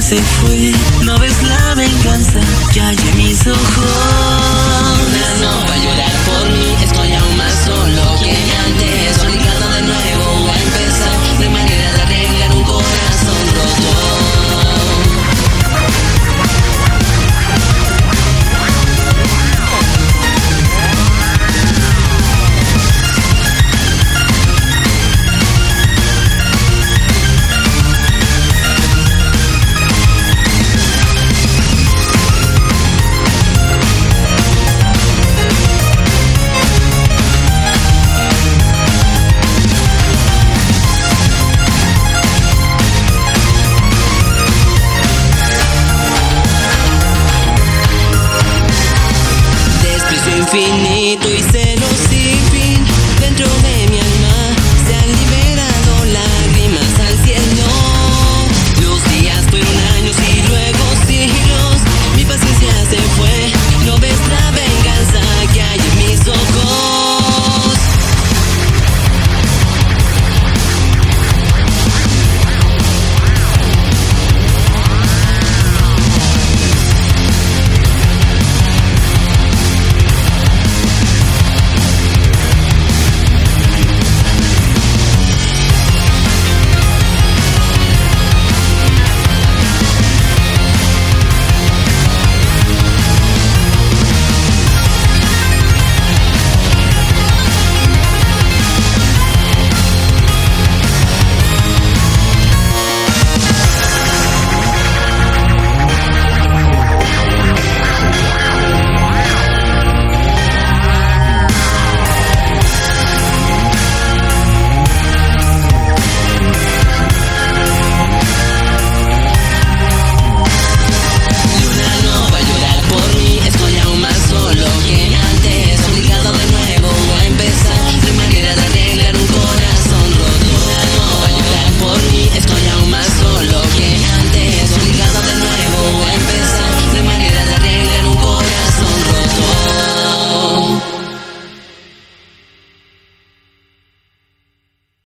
se fue. No ves la venganza que hay en mis ojos. No va a llorar por mí, estoy aún más solo que antes, obligado de nuevo a empezar. No hay manera de arreglar un corazón roto. Infinito y